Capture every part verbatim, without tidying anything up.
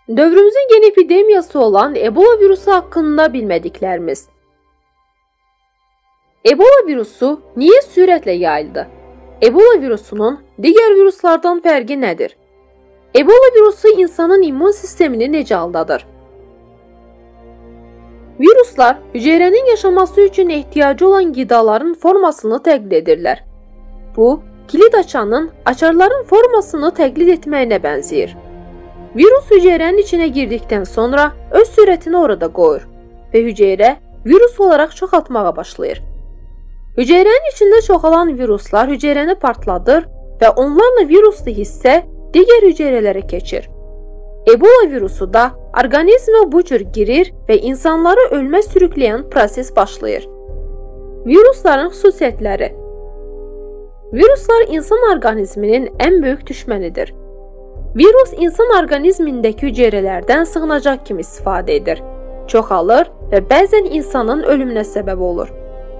Dövrümüzün yeni epidemiyası olan Ebola virüsü hakkında bilmediklerimiz. Ebola virüsü niye süratle yayıldı? Ebola virüsünün diğer virüslerden fərqi nedir? Ebola virüsü insanın immun sistemini necə aldadır? Viruslar hücrenin yaşaması için ihtiyacı olan qidaların formasını təqlid edirlər. Bu, kilit açanın açarların formasını təqlid etməyinə bənzəyir. Virus hücrenin içine girdikten sonra öz sürətini orada qoyur ve hücre virus olarak çoxaltmağa başlayır. Hücrenin içinde çoxalan viruslar hücreni partladır ve onlarla viruslu hissə diğer hücrelere keçir. Ebola virüsü da organizmə bu cür girir ve insanları ölmə sürükleyen proses başlayır. Virusların xüsusiyyətləri. Viruslar insan organizminin en büyük düşmənidir. Virus insan orqanizmindəki hücrelərdən sığınacaq kimi istifadə edir, çoxalır və bəzən insanın ölümünə səbəb olur.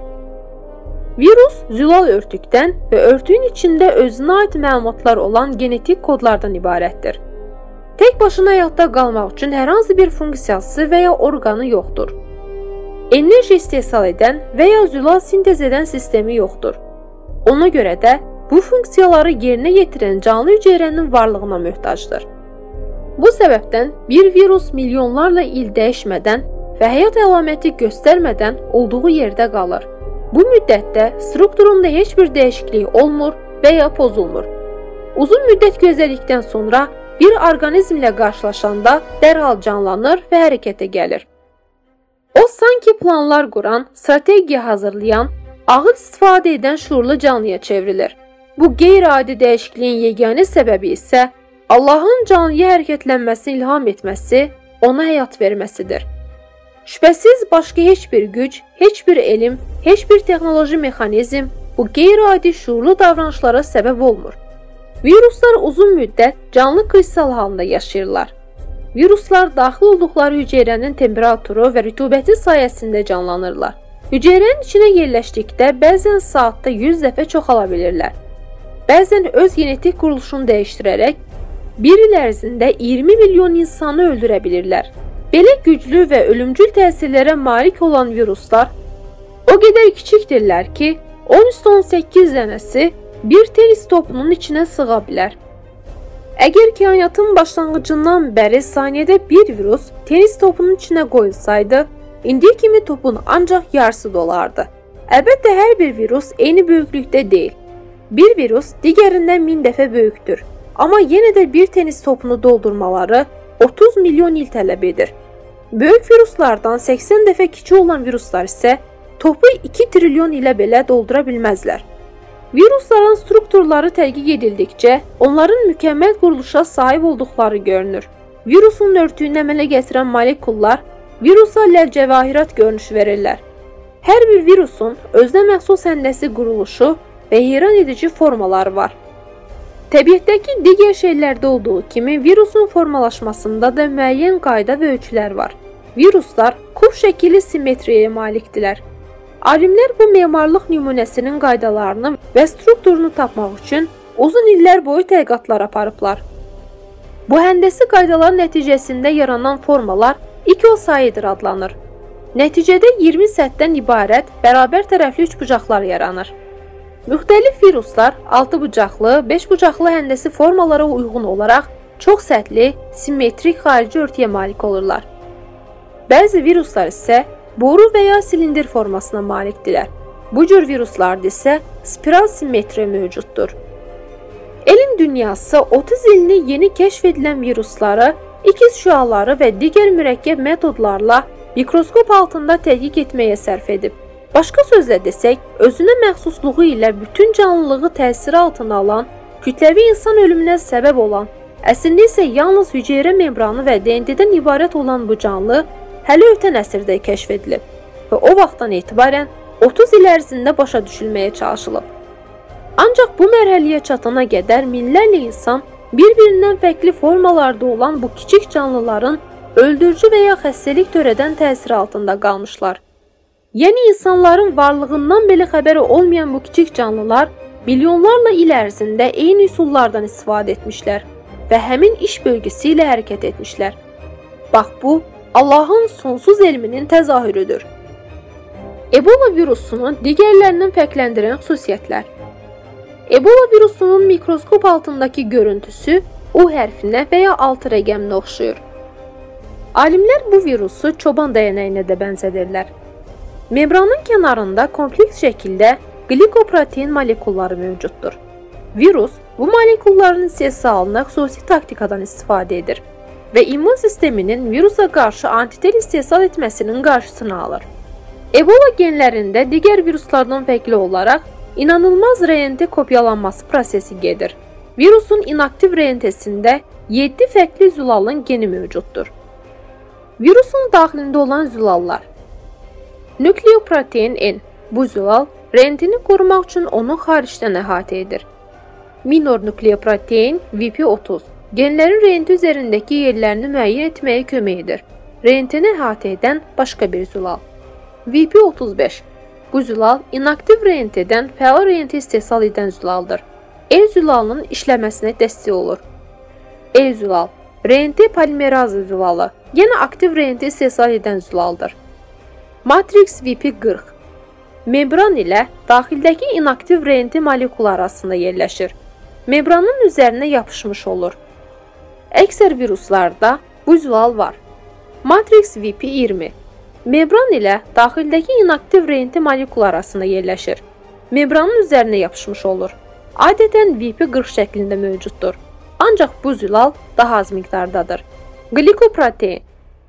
Virus zülal örtükdən və örtüyün içində özünə aid məlumatlar olan genetik kodlardan ibarətdir. Tek başına həyatda qalmaq üçün hər hansı bir funksiyası və ya orqanı yoxdur. Enerji istehsal edən və ya zülal sintez edən sistemi yoxdur. Ona görə də bu funksiyaları yerinə yetirən canlı hücrenin varlığına möhtacdır. Bu səbəbdən bir virus milyonlarla il dəyişmədən və həyat əlaməti göstərmədən olduğu yerdə qalır. Bu müddətdə strukturunda heç bir dəyişiklik olmur və ya pozulmur. Uzun müddət gözlədikdən sonra bir orqanizmlə qarşılaşanda dərhal canlanır və hərəkətə gəlir. O sanki planlar quran, strategiya hazırlayan, ağıl istifadə edən şuurlu canlıya çevrilir. Bu qeyri-adi dəyişikliyin yeganə səbəbi isə Allahın canlıya hərəkətlənməsini ilham etməsi, ona həyat verməsidir. Şübhəsiz başqa heç bir güc, heç bir elm, heç bir texnoloji mexanizm bu qeyri-adi şuurlu davranışlara səbəb olmur. Viruslar uzun müddət canlı kristal halında yaşayırlar. Viruslar daxil olduqları hücrenin temperaturu və rütubəti sayəsində canlanırlar. Hücrenin içine yerləşdikdə bəzən saatda yüz dəfə çoxala bilirlər. Bəzən öz genetik quruluşunu dəyişdirərək bir il ərzində iyirmi milyon insanı öldürə bilirlər. Belə güclü və ölümcül təsirlərə malik olan viruslar o qədər kiçikdirlər ki, on üstə on səkkiz dənəsi bir tenis topunun içine sığa bilər. Əgər kainatın başlanğıcından bəri saniyədə bir virus tenis topunun içine qoyulsaydı, indiyə kimi topun ancaq yarısı dolardı. Əlbəttə hər bir virus eyni böyüklükdə deyil. Bir virus digərindən min dəfə böyükdür. Amma yenə də bir tenis topunu doldurmaları otuz milyon il tələb edir. Böyük viruslardan səksən dəfə kiçik olan viruslar isə topu iki trilyon ilə belə doldura bilməzlər. Virusların strukturları tədqiq edildikcə onların mükəmməl quruluşa sahib olduqları görünür. Virusun örtüyünü əmələ gətirən molekullar virusa ləlcəvahirat görünüşü verirlər. Hər bir virusun özünə məxsus həndəsi quruluşu və heyran edici formaları var. Təbiətdəki digər şeylərdə olduğu kimi virusun formalaşmasında da müəyyən qayda və ölçülər var. Viruslar kub şəkilli simmetriyaya malikdirlər. Alimlər bu memarlıq nümunəsinin qaydalarını və strukturunu tapmaq üçün uzun illər boyu tədqiqatlar aparıblar. Bu həndəsi qaydalar nəticəsində yaranan formalar ikosaidir adlanır. Nəticədə iyirmi səthdən ibarət bərabər tərəfli üç bucaqlar yaranır. Müxtəlif viruslar altı bucaqlı, beş bucaqlı həndəsi formalara uyğun olaraq çox səthli, simmetrik xarici örtüyə malik olurlar. Bəzi viruslar isə boru və ya silindir formasına malikdirlər. Bu cür viruslarda isə spiral simmetriya mövcuddur. Elm dünyası otuz ilini yeni kəşf edilən virusları, ikiz şüaları və digər mürəkkəb metodlarla mikroskop altında tədqiq etməyə sərf edib. Başqa sözlə desək, özünə məxsusluğu ilə bütün canlılığı təsiri altına alan, kütləvi insan ölümünə səbəb olan, əslində isə yalnız hüceyrə membranı və D N T'dən ibarət olan bu canlı hələ ötən əsrdə kəşf edilib və o vaxtdan etibarən otuz il ərzində başa düşülməyə çalışılıb. Ancaq bu mərhələyə çatana qədər minlərlə insan bir-birindən fərqli formalarda olan bu kiçik canlıların öldürücü və ya xəstəlik törədən təsiri altında qalmışlar. Yəni insanların varlığından belə xəbəri olmayan bu kiçik canlılar milyonlarla il ərzində eyni üsullardan istifadə etmişlər və həmin iş bölgüsü ilə hərəkət etmişlər. Bax bu, Allahın sonsuz elminin təzahürüdür. Ebola virusunun digərlərindən fərqləndirən xüsusiyyətlər. Ebola virusunun mikroskop altındakı görüntüsü U hərfinə və ya altı rəqəminə oxşuyur. Alimlər bu virusu çoban dəyənəyinə də bənzədirlər. Membranın kənarında kompleks şəkildə glikoprotein molekulları mövcuddur. Virus bu molekulların istehsalına xüsusi taktikadan istifadə edir və immun sisteminin virusa qarşı antitel istehsal etməsinin qarşısını alır. Ebola genlərində digər viruslardan fərqli olaraq inanılmaz R N T kopyalanması prosesi gedir. Virusun inaktiv R N T'sində yeddi fərqli zülalın geni mövcuddur. Virusun daxilində olan zülallar. Nükleoprotein N. Bu zülal R N T'ni qorumaq üçün onu xaricdən əhatə edir. Minor nükleoprotein V P otuz. Genlərin R N T üzərindəki yerlərini müəyyən etməyə kömək edir. R N T'ni əhatə edən başqa bir zülal. V P otuz beş. Bu zülal inaktiv R N T'dən fəal R N T istehsal edən zülaldır. E zülalının işləməsinə dəstək olur. E zülal R N T polimerazı zülalı, yenə aktiv R N T istehsal edən zülaldır. Matrix V P qırx. Membran ilə daxildəki inaktiv R N T molekulu arasında yerləşir. Membranın üzərinə yapışmış olur. Əksər viruslarda bu zülal var. Matrix V P iyirmi. Membran ilə daxildəki inaktiv R N T molekulu arasında yerləşir. Membranın üzərinə yapışmış olur. Adətən V P qırx şəklində mövcuddur. Ancaq bu zülal daha az miqdardadır. Glikoprotein.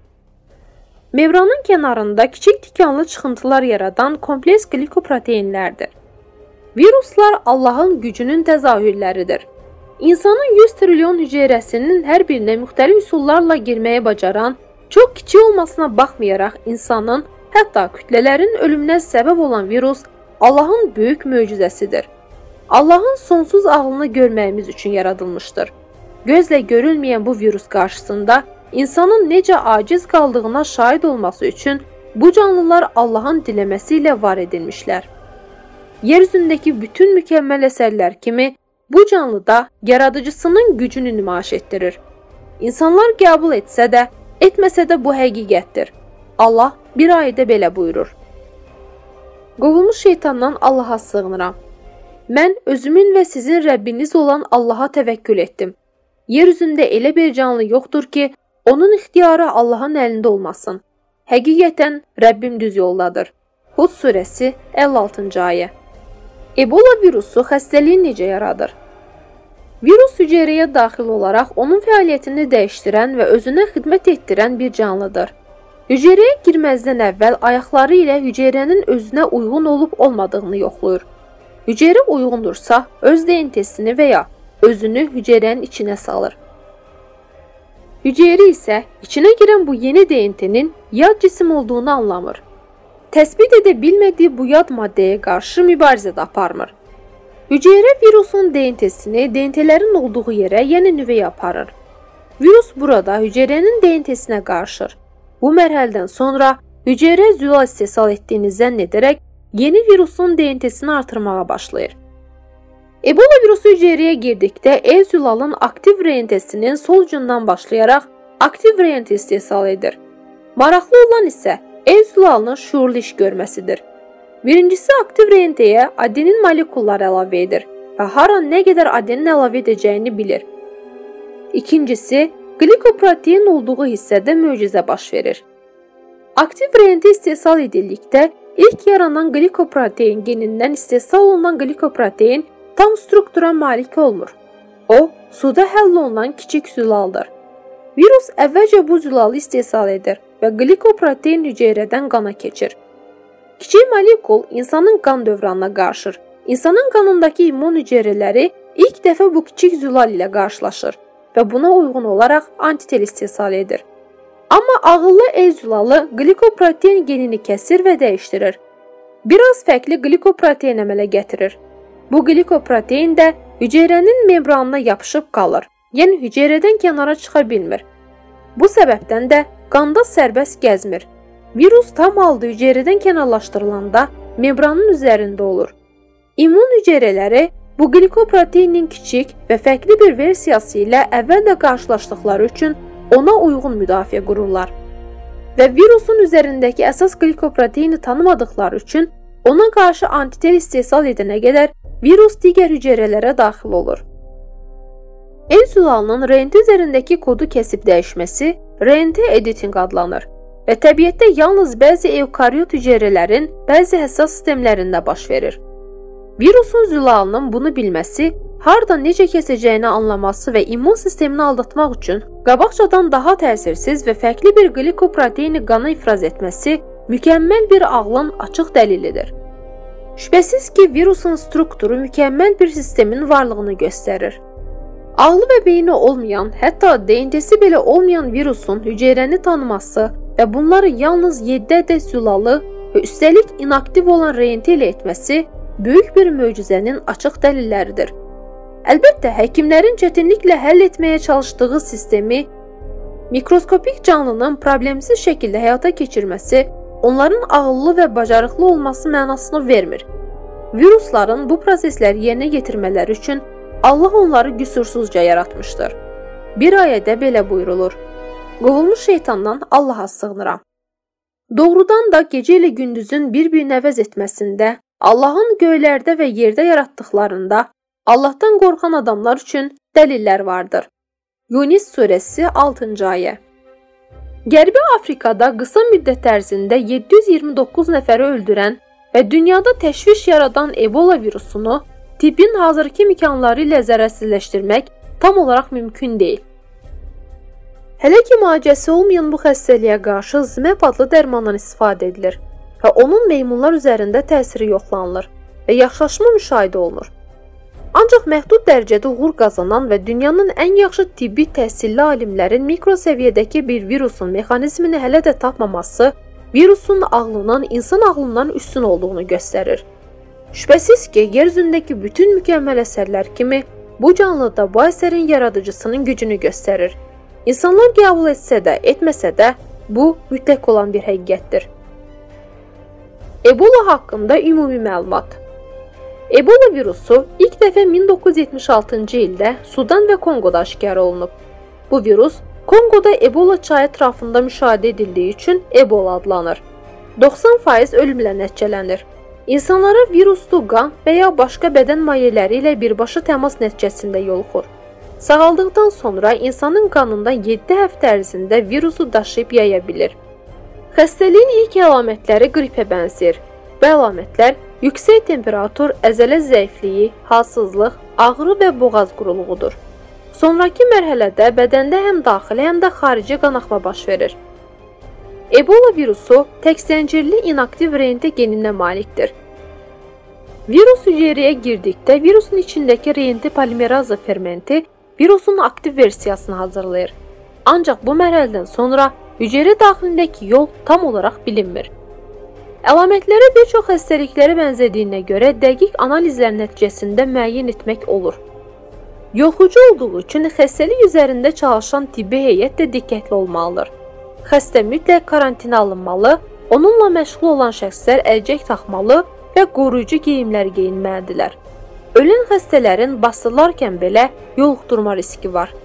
Membranın kənarında kiçik tikanlı çıxıntılar yaradan kompleks glikoproteinlərdir. Viruslar Allahın gücünün təzahürləridir. İnsanın yüz trilyon hüceyrəsinin hər birinə müxtəlif üsullarla girməyə bacaran, çox kiçik olmasına baxmayaraq insanın, hətta kütlələrin ölümünə səbəb olan virus Allahın böyük möcüzəsidir. Allahın sonsuz ağlını görməyimiz üçün yaradılmışdır. Gözlə görülməyən bu virus qarşısında insanın necə aciz qaldığına şahid olması üçün bu canlılar Allahın diləməsi ilə var edilmişlər. Yer üzündəki bütün mükəmməl əsərlər kimi bu canlı da yaradıcısının gücünü nümayiş etdirir. İnsanlar qəbul etsə də, etməsə də bu həqiqətdir. Allah bir ayədə belə buyurur. Qovulmuş şeytandan Allaha sığınıram. Mən özümün və sizin Rəbbiniz olan Allaha təvəkkül etdim. Yer üzündə elə bir canlı yoxdur ki, onun ixtiyarı Allahın əlində olmasın. Həqiqətən Rəbbim düz yoldadır. Hud surəsi əlli altıncı ayə. Ebola virusu xəstəliyi necə yaradır? Virus hüceyrəyə daxil olaraq onun fəaliyyətini dəyişdirən və özünə xidmət etdirən bir canlıdır. Hüceyrəyə girməzdən əvvəl ayaqları ilə hüceyrənin özünə uyğun olub olmadığını yoxlayır. Hüceyrə uyğundursa, öz D N T'sini və ya özünü hüceyrənin içinə salır. Hüceyrə isə içinə girən bu yeni D N T'nin yad cisim olduğunu anlamır. Təsbit edə bilmədiyi bu yad maddəyə qarşı mübarizə də aparmır. Hüceyrə virusun D N T'sini D N T'lərin olduğu yerə, yəni nüvəyə aparır. Virus burada hüceyrənin D N T'sinə qarışır. Bu mərhələdən sonra hüceyrə zülal istehsal etdiyini zənn edərək yeni virusun D N T'sini artırmağa başlayır. Ebola virusu hüceyrəyə girdikdə E zülalın aktiv R N T'sinin sol ucundan başlayaraq aktiv R N T istehsal edir. Maraqlı olan isə E zülalının şuurlu iş görməsidir. Birincisi aktiv R N T'yə adenin molekulları əlavə edir və hara nə qədər adenin əlavə edəcəyini bilir. İkincisi, glikoprotein olduğu hissədə möcüzə baş verir. Aktiv R N T istehsal edildikdə ilk yaranan glikoprotein genindən istehsal olunan glikoprotein tam struktura malik olmur. O, suda həll olunan kiçik zülaldır. Virus əvvəlcə bu zülalı istehsal edir və glikoprotein hüceyrədən qana keçir. Kiçik molekul insanın qan dövranına qarışır. İnsanın qanındakı immun hüceyrələri ilk dəfə bu kiçik zülal ilə qarşılaşır və buna uyğun olaraq antitel istehsal edir. Amma ağıllı E zülalı glikoprotein genini kəsir və dəyişdirir. Biraz fərqli glikoprotein əmələ gətirir. Bu glikoprotein də hüceyrənin membranına yapışıb qalır, yəni hüceyrədən kənara çıxa bilmir. Bu səbəbdən də qanda sərbəst gəzmir. Virus tam halda hüceyrədən kənarlaşdırılanda membranın üzərində olur. İmmun hüceyrələri bu glikoproteinin kiçik və fərqli bir versiyası ilə əvvəldə qarşılaşdıqları üçün ona uyğun müdafiə qururlar. Və virusun üzərindəki əsas glikoproteini tanımadıqları üçün ona qarşı antitel istehsal edənə qədər virus digər hüceyrələrə daxil olur. Ensulalının R N T üzərindəki kodu kəsib dəyişməsi R N T editing adlanır və təbiətdə yalnız bəzi evkaryot hüceyrələrin bəzi həssas sistemlərində baş verir. Virusun zülalının bunu bilməsi, harda necə kəsəcəyini anlaması və immun sistemini aldatmaq üçün qabaqcadan daha təsirsiz və fərqli bir glikoproteini qana ifraz etməsi mükəmməl bir ağlın açıq dəlilidir. Şübhəsiz ki, virusun strukturu mükəmməl bir sistemin varlığını göstərir. Ağlı və beyni olmayan, hətta D N T'si belə olmayan virusun hüceyrəni tanıması və bunları yalnız yeddi ədəd zülalı və üstəlik inaktiv olan R N T ilə etməsi böyük bir möcüzənin açıq dəlilləridir. Əlbəttə, həkimlərin çətinliklə həll etməyə çalışdığı sistemi mikroskopik canlının problemsiz şəkildə həyata keçirməsi onların ağıllı və bacarıqlı olması mənasını vermir. Virusların bu prosesləri yerinə yetirmələri üçün Allah onları qüsursuzca yaratmışdır. Bir ayədə belə buyurulur: "Qovulmuş şeytandan Allaha sığınıram." Doğrudan da gecə ilə gündüzün bir-birini əvəz etməsində, Allahın göylərdə və yerdə yaratdıqlarında Allahdan qorxan adamlar üçün dəlillər vardır. Yunus surəsi altıncı ayə. Qərbi Afrikada qısa müddət ərzində yeddi yüz iyirmi doqquz nəfəri öldürən və dünyada təşviş yaradan Ebola virusunu tibbin hazırki imkanları ilə zərərsizləşdirmək tam olaraq mümkün deyil. Hələ ki müalicəsi olmayan bu xəstəliyə qarşı ZMapp adlı dərmandan istifadə edilir və onun meymunlar üzərində təsiri yoxlanılır və yaxşılaşma müşahidə olunur. Ancaq məhdud dərəcədə uğur qazanan və dünyanın ən yaxşı tibbi təhsilli alimlərin mikro səviyyədəki bir virusun mexanizmini hələ də tapmaması virusun ağlının insan ağlından üstün olduğunu göstərir. Şübhəsiz ki, yer üzündəki bütün mükəmməl əsərlər kimi bu canlı da bu əsərin yaradıcısının gücünü göstərir. İnsanlar qəbul etsə də, etməsə də bu mütləq olan bir həqiqətdir. Ebola haqqında ümumi məlumat. Ebola virusu ilk dəfə min doqquz yüz yetmiş altıncı ildə Sudan və Kongoda aşkar olunub. Bu virus Kongoda Ebola çayı ətrafında müşahidə edildiyi üçün Ebola adlanır. doxsan faiz ölümlə nəticələnir. İnsanlara viruslu qan və ya başqa bədən mayeləri ilə birbaşa təmas nəticəsində yoluxur. Sağaldıqdan sonra insanın qanında yeddi həftə ərzində virusu daşıyıb yaya bilir. Xəstəliyin ilk əlamətləri qripə bənzəyir. Bu əlamətlər yüksək temperatur, əzələ zəifliyi, halsızlıq, ağrı və boğaz quruluğudur. Sonrakı mərhələdə bədəndə həm daxili, həm də xarici qanaxma baş verir. Ebola virusu təkzəncirli inaktiv R N T geninə malikdir. Virus hüceyrəyə girdikdə virusun içindəki R N T polimeraza fermenti virusun aktiv versiyasını hazırlayır. Ancaq bu mərhələdən sonra hüceyrə daxilindəki yol tam olaraq bilinmir. Əlamətlərə bir çox xəstəliklərə bənzədiyinə görə dəqiq analizlər nəticəsində müəyyən etmək olur. Yoluxucu olduğu üçün xəstəlik üzərində çalışan tibbi heyət də diqqətli olmalıdır. Xəstə mütləq karantinə alınmalı, onunla məşğul olan şəxslər əlcək taxmalı və qoruyucu geyimlər geyinməlidirlər. Ölən xəstələrin basılarkən belə yoluxdurma riski var.